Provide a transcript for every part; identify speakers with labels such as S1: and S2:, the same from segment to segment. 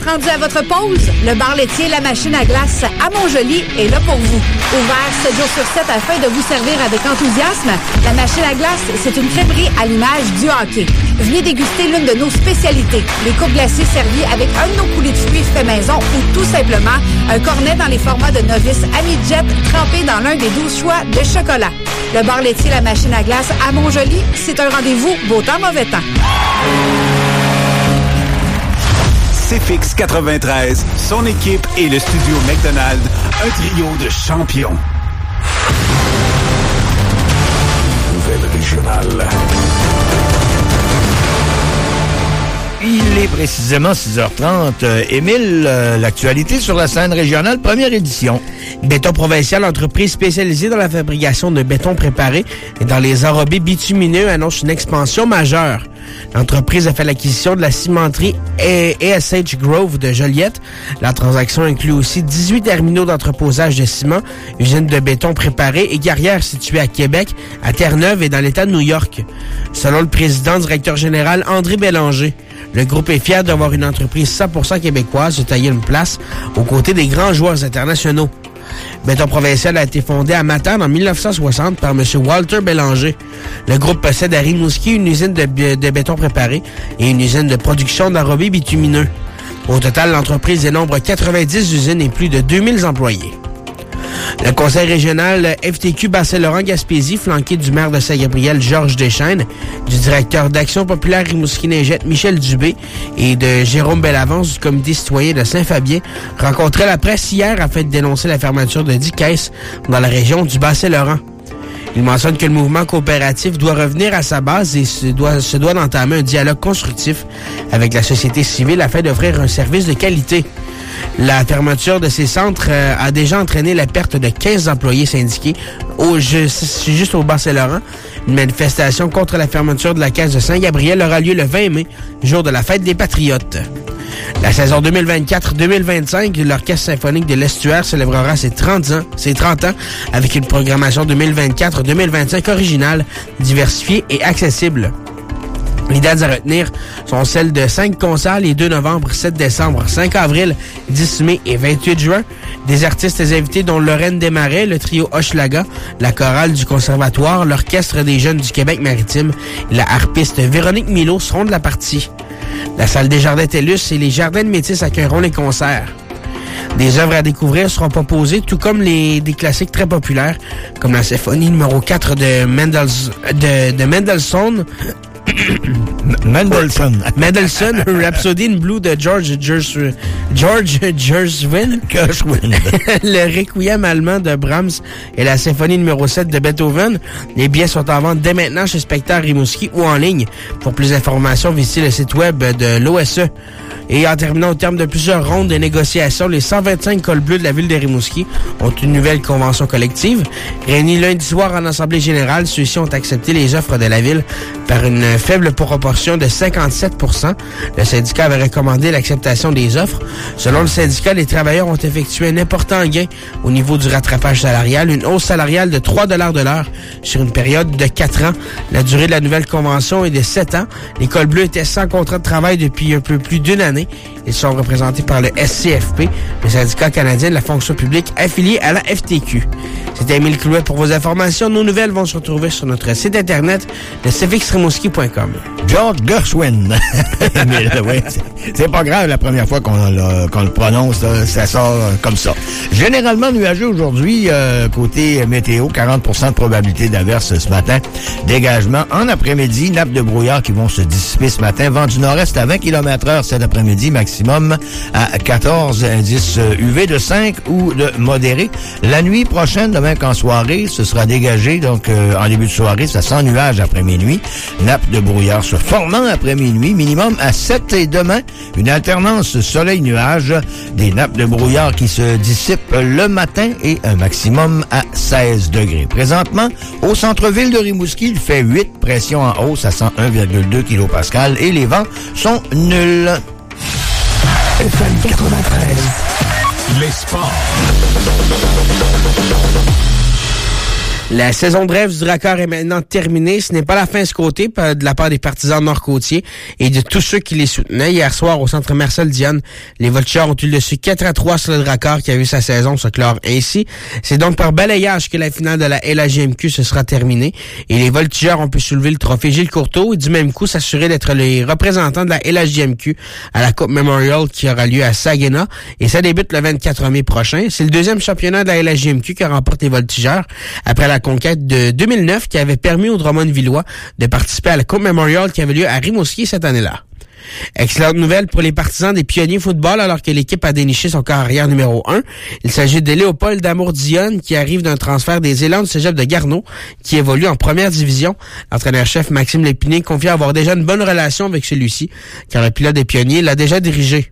S1: êtes rendu à votre pause? Le bar laitier La Machine à glace à Montjoly est là pour vous. Ouvert 7 jours sur 7 afin de vous servir avec enthousiasme, La Machine à glace, c'est une crêperie à l'image du hockey. Venez déguster l'une de nos spécialités, les coupes glacées servies avec un de nos coulées de fruits fait maison ou tout simplement un cornet dans les formats de novice à mi-jet trempé dans l'un des 12 choix de chocolat. Le bar laitier La Machine à glace à Montjoly, c'est un rendez-vous beau temps, mauvais temps.
S2: CFX 93, son équipe et le studio McDonald's, un trio de champions.
S3: Nouvelle régionale. Il est précisément 6h30. Émile, l'actualité sur la scène régionale, première édition.
S4: Béton Provincial, entreprise spécialisée dans la fabrication de béton préparé et dans les enrobés bitumineux, annonce une expansion majeure. L'entreprise a fait l'acquisition de la cimenterie ASH Grove de Joliette. La transaction inclut aussi 18 terminaux d'entreposage de ciment, usine de béton préparé et carrières situées à Québec, à Terre-Neuve et dans l'État de New York. Selon le président directeur général André Bélanger, le groupe est fier d'avoir une entreprise 100% québécoise se tailler une place aux côtés des grands joueurs internationaux. Béton Provincial a été fondé à Matane en 1960 par M. Walter Bélanger. Le groupe possède à Rimouski une usine de béton préparé et une usine de production d'enrobés bitumineux. Au total, l'entreprise dénombre 90 usines et plus de 2000 employés. Le conseil régional FTQ Bas-Saint-Laurent-Gaspésie, flanqué du maire de Saint-Gabriel, Georges Deschênes, du directeur d'Action populaire Rimouski-Neigette, Michel Dubé, et de Jérôme Bellavance du comité citoyen de Saint-Fabien, rencontrait la presse hier afin de dénoncer la fermeture de 10 caisses dans la région du Bas-Saint-Laurent. Il mentionne que le mouvement coopératif doit revenir à sa base et se doit d'entamer un dialogue constructif avec la société civile afin d'offrir un service de qualité. La fermeture de ces centres a déjà entraîné la perte de 15 employés syndiqués juste au Bas-Saint-Laurent. Une manifestation contre la fermeture de la caisse de Saint-Gabriel aura lieu le 20 mai, jour de la fête des Patriotes. La saison 2024-2025, l'Orchestre symphonique de l'Estuaire célébrera ses 30 ans avec une programmation 2024-2025 originale, diversifiée et accessible. Les dates à retenir sont celles de 5 concerts les 2 novembre, 7 décembre, 5 avril, 10 mai et 28 juin. Des artistes invités dont Lorraine Desmarais, le trio Hochelaga, la chorale du Conservatoire, l'Orchestre des Jeunes du Québec-Maritime et la harpiste Véronique Milot seront de la partie. La salle des Jardins-Tellus et les Jardins de Métis accueilleront les concerts. Des œuvres à découvrir seront proposées, tout comme des classiques très populaires, comme la symphonie numéro 4 de Mendelssohn, Rhapsody in Blue de George Gershwin, le Requiem allemand de Brahms et la symphonie numéro 7 de Beethoven. Les billets sont en vente dès maintenant chez Spectacle Rimouski ou en ligne. Pour plus d'informations, visitez le site web de l'OSE. Et en terminant au terme de plusieurs rondes de négociations, les 125 cols bleus de la ville de Rimouski ont une nouvelle convention collective. Réunis lundi soir en assemblée générale, ceux-ci ont accepté les offres de la ville par une faible proportion de 57%. Le syndicat avait recommandé l'acceptation des offres. Selon le syndicat, les travailleurs ont effectué un important gain au niveau du rattrapage salarial, une hausse salariale de 3 $ de l'heure sur une période de 4 ans. La durée de la nouvelle convention est de 7 ans. Les cols bleus étaient sans contrat de travail depuis un peu plus d'une année. Ils sont représentés par le SCFP, le syndicat canadien de la fonction publique affilié à la FTQ. C'était Émile Clouet pour vos informations. Nos nouvelles vont se retrouver sur notre site internet, le cfxrimouski.com.
S3: George Gershwin. Ouais, c'est pas grave la première fois qu'on le prononce, là, ça sort comme ça. Généralement nuageux aujourd'hui, côté météo, 40% de probabilité d'averse ce matin. Dégagement en après-midi, nappes de brouillard qui vont se dissiper ce matin. Vent du nord-est à 20 km/h cet après-midi, maximum à 14, indice UV de 5 ou de modéré. La nuit prochaine, demain qu'en soirée, ce sera dégagé, donc en début de soirée, ça sent nuage après minuit. Nappes de brouillard se formant après minuit, minimum à 7 et demain, une alternance soleil-nuage, des nappes de brouillard qui se dissipent le matin et un maximum à 16 degrés. Présentement, au centre-ville de Rimouski, il fait 8, pression en hausse à 101,2 kPa et les vents sont nuls.
S2: FM 93. Les sports.
S4: La saison de rêve du Drakkar est maintenant terminée. Ce n'est pas la fin de ce côté de la part des partisans nord-côtiers et de tous ceux qui les soutenaient. Hier soir, au centre Marcel Dionne, les Voltigeurs ont eu le dessus 4-3 sur le Drakkar qui a vu sa saison se clore ainsi. C'est donc par balayage que la finale de la LHJMQ se sera terminée et les Voltigeurs ont pu soulever le trophée Gilles Courteau et du même coup s'assurer d'être les représentants de la LHJMQ à la Coupe Memorial qui aura lieu à Saginaw et ça débute le 24 mai prochain. C'est le deuxième championnat de la LHJMQ que remportent les Voltigeurs après la conquête de 2009 qui avait permis aux Drummondvillois de participer à la Coupe Memorial qui avait lieu à Rimouski cette année-là. Excellente nouvelle pour les partisans des Pionniers football alors que l'équipe a déniché son carrière numéro 1. Il s'agit de Léopold Damour-Dionne qui arrive d'un transfert des Élans du cégep de Garneau qui évolue en première division. L'entraîneur-chef Maxime Lépinier confie avoir déjà une bonne relation avec celui-ci car le pilote des Pionniers l'a déjà dirigé.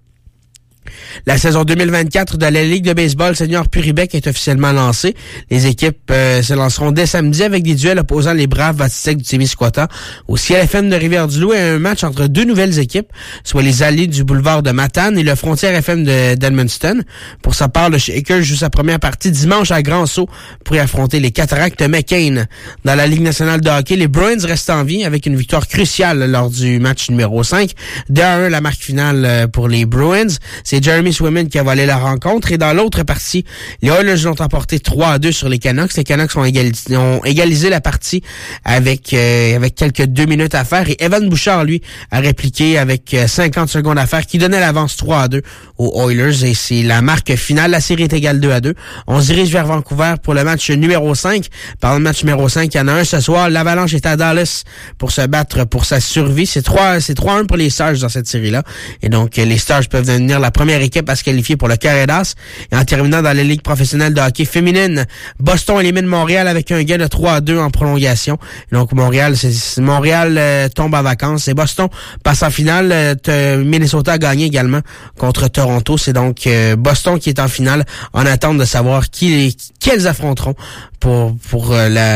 S4: La saison 2024 de la Ligue de baseball senior Puribec est officiellement lancée. Les équipes se lanceront dès samedi avec des duels opposant les Braves Vatisek du Témiscouata au CLFM de Rivière-du-Loup et un match entre deux nouvelles équipes, soit les Alliés du boulevard de Matane et le Frontière FM d'Edmundston. Pour sa part, le Shaker joue sa première partie dimanche à Grand-Sault pour y affronter les Cataractes de McCain. Dans la Ligue nationale de hockey, les Bruins restent en vie avec une victoire cruciale lors du match numéro 5. 2-1 la marque finale pour les Bruins. C'est Jeremy Swayman qui a volé la rencontre et dans l'autre partie, les Oilers l'ont emporté 3-2 sur les Canucks. Les Canucks ont égalisé la partie avec quelques 2 minutes à faire et Evan Bouchard, lui, a répliqué avec 50 secondes à faire qui donnait l'avance 3-2 aux Oilers et c'est la marque finale. La série est égale 2-2. On se dirige vers Vancouver pour le match numéro 5. Par le match numéro 5, il y en a un ce soir. L'Avalanche est à Dallas pour se battre pour sa survie. C'est 3-1 pour les Stars dans cette série-là. Et donc, les Stars peuvent devenir la première équipe à se qualifier pour le carré d'as. Et en terminant dans la Ligue professionnelle de hockey féminine, Boston élimine Montréal avec un gain de 3-2 en prolongation. Et donc Montréal tombe en vacances et Boston passe en finale. Minnesota a gagné également contre Toronto. C'est donc Boston qui est en finale en attente de savoir quels affronteront pour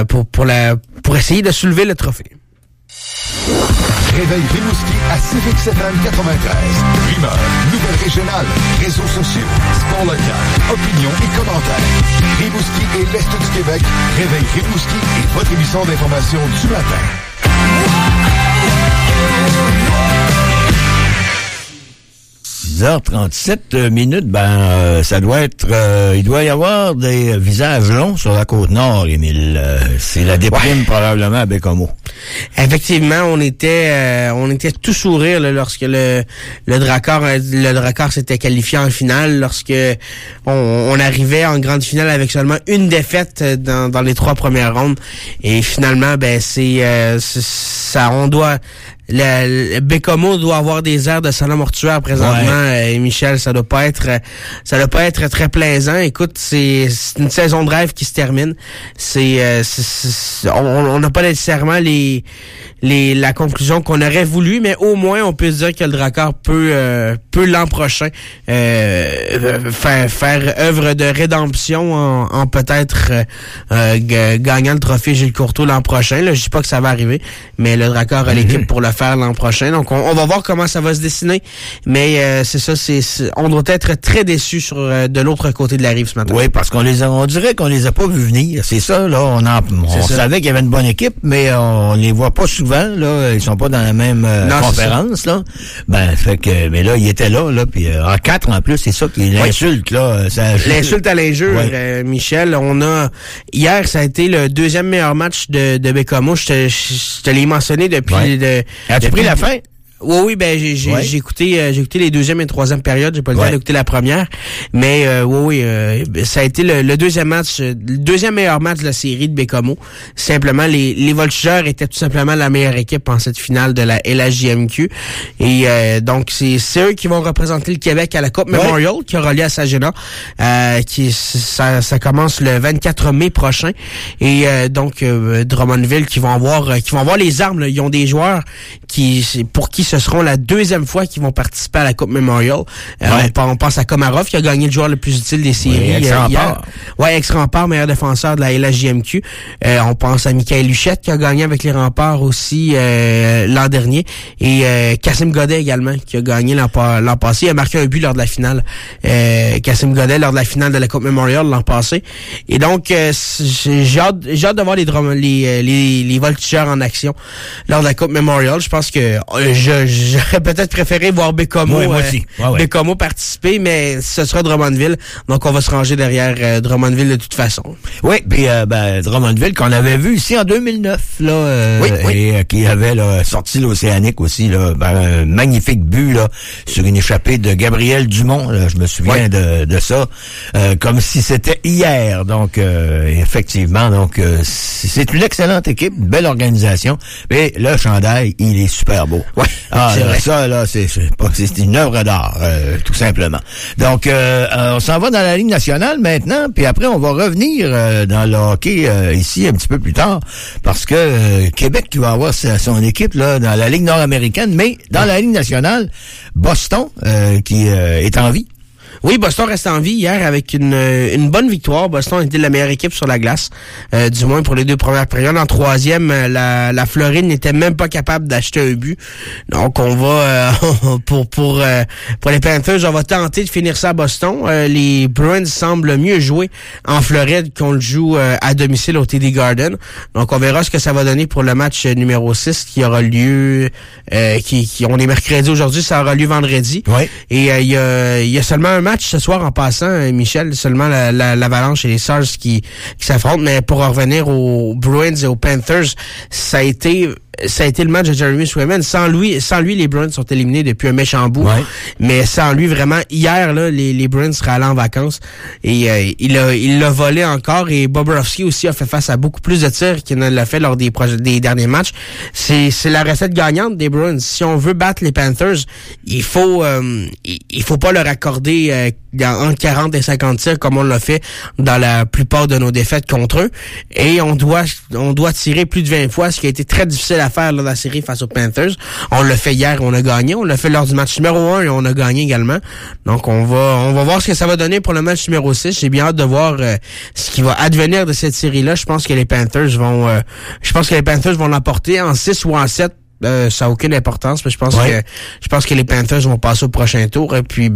S4: essayer de soulever le trophée.
S5: Réveil Rimouski à Civic FM 93. Rumeurs, nouvelles régionales, réseaux sociaux, sport local, opinions et commentaires. Rimouski et l'Est du Québec. Réveil Rimouski est votre émission d'information du matin.
S3: 6h37 minutes, ça doit être... il doit y avoir des visages longs sur la Côte-Nord, Émile. C'est la déprime probablement à Bécomo.
S4: Effectivement, on était tout sourire là, lorsque le Drakkar s'était qualifié en finale, lorsque on arrivait en grande finale avec seulement une défaite dans les 3 premières rondes. Et finalement, le Bécomo doit avoir des airs de salon mortuaire présentement. Et Michel, ça doit pas être très plaisant. Écoute, c'est une saison de rêve qui se termine. On n'a pas nécessairement la conclusion qu'on aurait voulu, mais au moins on peut se dire que le Drakkar peut l'an prochain faire œuvre de rédemption en peut-être gagnant le trophée Gilles Courteau l'an prochain. Là, je dis pas que ça va arriver, mais le Drakkar a l'équipe pour le faire l'an prochain. Donc on va voir comment ça va se dessiner, mais c'est ça, on doit être très déçus de l'autre côté de la rive ce matin.
S3: Oui, parce on dirait qu'on les a pas vus venir. C'est ça, là, on savait qu'il y avait une bonne équipe, mais on les voit pas souvent, là, ils sont pas dans la même conférence, là. Mais là, ils étaient là, puis en 4 en plus, c'est ça qui l'insulte, là.
S4: L'insulte à l'injure, Michel. Hier, ça a été le deuxième meilleur match de Bécomo. Je te l'ai mentionné depuis...
S3: As-tu pris la fin?
S4: Oui, j'ai écouté les deuxième et troisième périodes. J'ai pas le temps d'écouter la première, mais ça a été le deuxième match, le deuxième meilleur match de la série de Bécomo. Simplement, les Voltigeurs étaient tout simplement la meilleure équipe en cette finale de la LHJMQ. Et donc c'est eux qui vont représenter le Québec à la Coupe Memorial qui aura lieu à Saginaw. Ça commence le 24 mai prochain. Et donc Drummondville qui vont avoir les armes. Là. Ils ont des joueurs pour qui ce seront la deuxième fois qu'ils vont participer à la Coupe Memorial. On pense à Komarov, qui a gagné le joueur le plus utile des séries hier. Ex-Rempart, meilleur défenseur de la LHJMQ. On pense à Michael Luchette, qui a gagné avec les Remparts aussi l'an dernier. Et Kassim Godet également, qui a gagné l'an passé. Il a marqué un but lors de la finale. Kassim Godet, lors de la finale de la Coupe Memorial l'an passé. Et donc, j'ai hâte de voir les voltigeurs en action lors de la Coupe Memorial. Je pense que j'aurais peut-être préféré voir Bécomo participer, mais ce sera Drummondville. Donc, on va se ranger derrière Drummondville de toute façon.
S3: Oui, puis Drummondville qu'on avait vu ici en 2009, là, et qui avait sorti l'Océanique aussi, là, un magnifique but là sur une échappée de Gabriel Dumont. Là, je me souviens de ça, comme si c'était hier. Donc, effectivement, c'est une excellente équipe, une belle organisation. Mais le chandail, il est super beau.
S4: Ouais,
S3: c'est une œuvre d'art, tout simplement. Donc, on s'en va dans la Ligue nationale maintenant, puis après, on va revenir dans le hockey ici un petit peu plus tard, parce que Québec qui va avoir son équipe là dans la Ligue nord-américaine, mais dans la Ligue nationale, Boston qui est en vie.
S4: Oui, Boston reste en vie hier avec une bonne victoire. Boston était la meilleure équipe sur la glace, du moins pour les deux premières périodes. En troisième, la Floride n'était même pas capable d'acheter un but. Donc, on va pour les Panthers, on va tenter de finir ça à Boston. Les Bruins semblent mieux jouer en Floride qu'on le joue à domicile au TD Garden. Donc, on verra ce que ça va donner pour le match numéro 6 qui aura lieu, on est mercredi aujourd'hui, ça aura lieu vendredi.
S3: Oui.
S4: Et il y a seulement un match ce soir en passant, Michel, seulement l'Avalanche et les Stars qui s'affrontent, mais pour revenir aux Bruins et aux Panthers, ça a été le match de Jeremy Swayman. Sans lui, les Bruins sont éliminés depuis un méchant bout.
S3: Ouais.
S4: Mais sans lui, vraiment, hier, là, les Bruins seraient allés en vacances. Et il l'a volé encore. Et Bobrovsky aussi a fait face à beaucoup plus de tirs qu'il ne l'a fait lors des derniers matchs. C'est la recette gagnante des Bruins. Si on veut battre les Panthers, il faut pas leur accorder entre 40 et 50 tirs comme on l'a fait dans la plupart de nos défaites contre eux. Et on doit tirer plus de 20 fois, ce qui a été très difficile à faire dans la série face aux Panthers. On l'a fait hier, on a gagné. On l'a fait lors du match numéro 1 et on a gagné également. Donc on va voir ce que ça va donner pour le match numéro 6. J'ai bien hâte de voir ce qui va advenir de cette série-là. Je pense que les Panthers vont l'emporter en 6 ou en 7. Ça a aucune importance, mais je pense que les Panthers vont passer au prochain tour. Et puis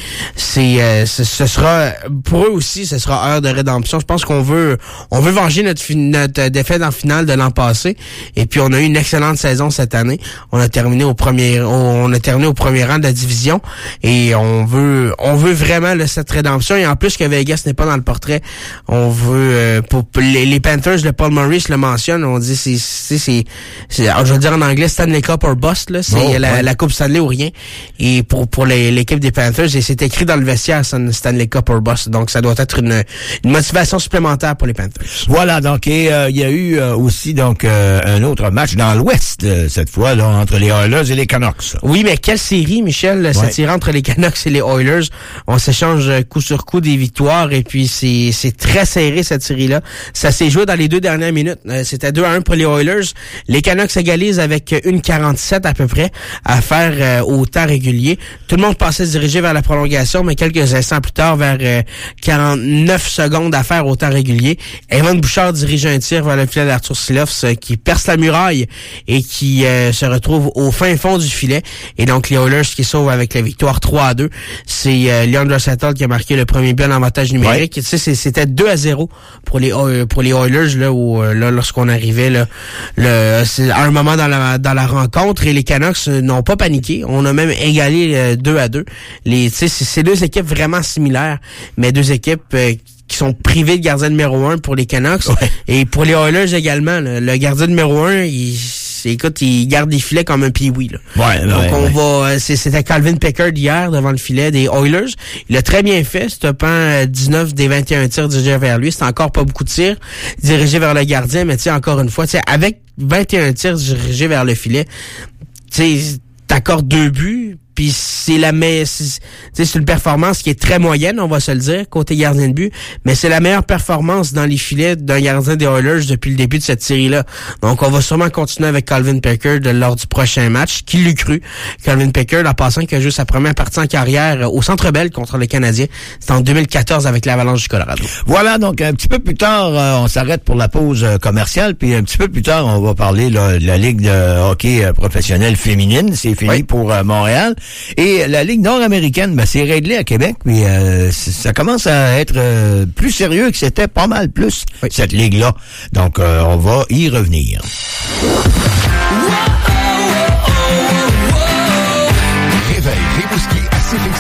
S4: ce sera pour eux aussi, ce sera heure de rédemption. Je pense qu'on veut venger notre défaite en finale de l'an passé. Et puis on a eu une excellente saison cette année. On a terminé au premier rang de la division. Et on veut vraiment cette rédemption. Et en plus que Vegas n'est pas dans le portrait, on veut pour les Panthers, le Paul Maurice le mentionne. On dit je veux dire en anglais, Stanley Cup or bust, là, c'est la Coupe Stanley ou rien. Et pour l'équipe des Panthers, et c'est écrit dans le vestiaire Stanley Cup or bust. Donc ça doit être une motivation supplémentaire pour les Panthers.
S3: Voilà, donc il y a eu aussi un autre match dans l'Ouest cette fois là entre les Oilers et les Canucks.
S4: Oui, mais quelle série, Michel, cette série entre les Canucks et les Oilers. On s'échange coup sur coup des victoires et puis c'est très serré cette série-là. Ça s'est joué dans les 2 dernières minutes. C'était 2-1 pour les Oilers. Les Canucks égalisent avec 1:47 à peu près à faire au temps régulier. Tout le monde pensait se diriger vers la prolongation, mais quelques instants plus tard, vers 49 secondes à faire au temps régulier, Evan Bouchard dirige un tir vers le filet d'Arthur Silovs qui perce la muraille et qui se retrouve au fin fond du filet. Et donc les Oilers qui sauvent avec la victoire 3-2. C'est Leon Draisaitl qui a marqué le premier but en avantage numérique. Tu sais, c'était 2-0 pour les Oilers là lorsqu'on arrivait là à un moment dans la rencontre, et les Canucks n'ont pas paniqué. On a même égalé 2-2. C'est 2 équipes vraiment similaires, mais 2 équipes qui sont privées de gardien numéro 1 pour les Canucks. Ouais. Et pour les Oilers également, le gardien numéro 1, il garde des filets comme un pee-wee, là.
S3: Ouais,
S4: donc c'était Calvin Pickard hier devant le filet des Oilers. Il a très bien fait, stoppant 19 des 21 tirs dirigés vers lui. C'est encore pas beaucoup de tirs dirigés vers le gardien, mais encore une fois, avec 21 tirs dirigés vers le filet, t'accordes 2 buts, Puis c'est une performance qui est très moyenne, on va se le dire, côté gardien de but, mais c'est la meilleure performance dans les filets d'un gardien des Oilers depuis le début de cette série-là. Donc on va sûrement continuer avec Calvin Pickard lors du prochain match. Qui l'eût cru? Calvin Pickard, en passant, qui a joué sa première partie en carrière au Centre Bell contre les Canadiens. C'était en 2014 avec l'Avalanche du Colorado.
S3: Voilà, donc un petit peu plus tard, on s'arrête pour la pause commerciale, puis un petit peu plus tard, on va parler là, de la Ligue de hockey professionnelle féminine. C'est fini pour Montréal. Et la Ligue nord-américaine, ben, c'est réglé à Québec, puis ça commence à être plus sérieux que c'était pas mal plus, cette ligue-là. Donc, on va y revenir.
S5: Réveil Rimouski à CFX